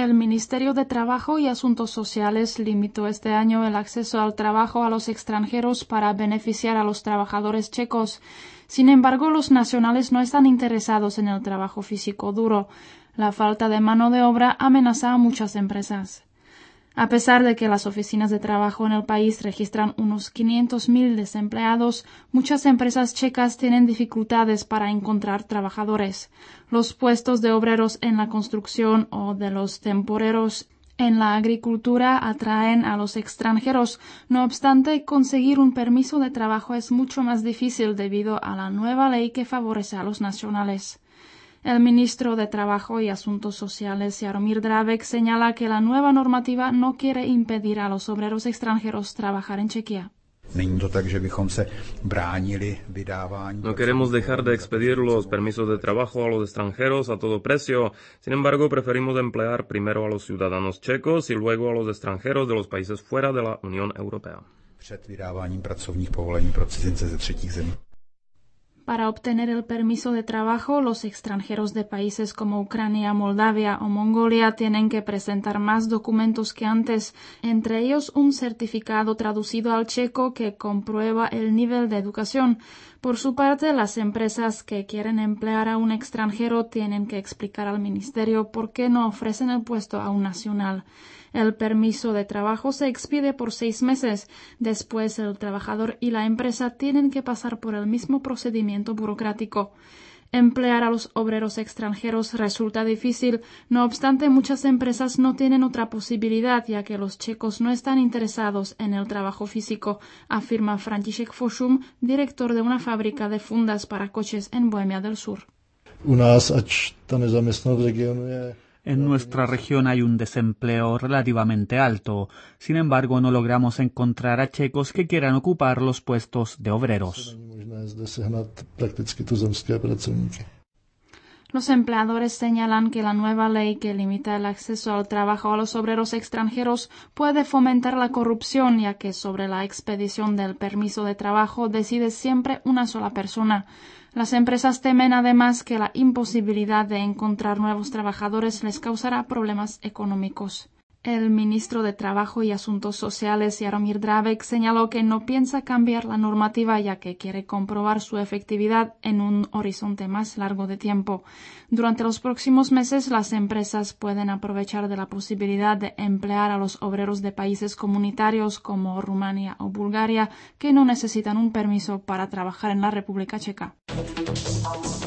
El Ministerio de Trabajo y Asuntos Sociales limitó este año el acceso al trabajo a los extranjeros para beneficiar a los trabajadores checos. Sin embargo, los nacionales no están interesados en el trabajo físico duro. La falta de mano de obra amenaza a muchas empresas. A pesar de que las oficinas de trabajo en el país registran unos 500.000 desempleados, muchas empresas checas tienen dificultades para encontrar trabajadores. Los puestos de obreros en la construcción o de los temporeros en la agricultura atraen a los extranjeros. No obstante, conseguir un permiso de trabajo es mucho más difícil debido a la nueva ley que favorece a los nacionales. El ministro de Trabajo y Asuntos Sociales, Jaromír Drábek, señala que la nueva normativa no quiere impedir a los obreros extranjeros trabajar en Chequia. No queremos dejar de expedir los permisos de trabajo a los extranjeros a todo precio. Sin embargo, preferimos emplear primero a los ciudadanos checos y luego a los extranjeros de los países fuera de la Unión Europea. Para obtener el permiso de trabajo, los extranjeros de países como Ucrania, Moldavia o Mongolia tienen que presentar más documentos que antes, entre ellos un certificado traducido al checo que comprueba el nivel de educación. Por su parte, las empresas que quieren emplear a un extranjero tienen que explicar al ministerio por qué no ofrecen el puesto a un nacional. El permiso de trabajo se expide por 6 meses. Después, el trabajador y la empresa tienen que pasar por el mismo procedimiento burocrático. Emplear a los obreros extranjeros resulta difícil. No obstante, muchas empresas no tienen otra posibilidad, ya que los checos no están interesados en el trabajo físico, afirma František Fošum, director de una fábrica de fundas para coches en Bohemia del Sur. En nuestra región hay un desempleo relativamente alto. Sin embargo, no logramos encontrar a checos que quieran ocupar los puestos de obreros. Los empleadores señalan que la nueva ley que limita el acceso al trabajo a los obreros extranjeros puede fomentar la corrupción, ya que sobre la expedición del permiso de trabajo decide siempre una sola persona. Las empresas temen además que la imposibilidad de encontrar nuevos trabajadores les causará problemas económicos. El ministro de Trabajo y Asuntos Sociales, Jaromír Drábek, señaló que no piensa cambiar la normativa ya que quiere comprobar su efectividad en un horizonte más largo de tiempo. Durante los próximos meses, las empresas pueden aprovechar de la posibilidad de emplear a los obreros de países comunitarios como Rumania o Bulgaria que no necesitan un permiso para trabajar en la República Checa.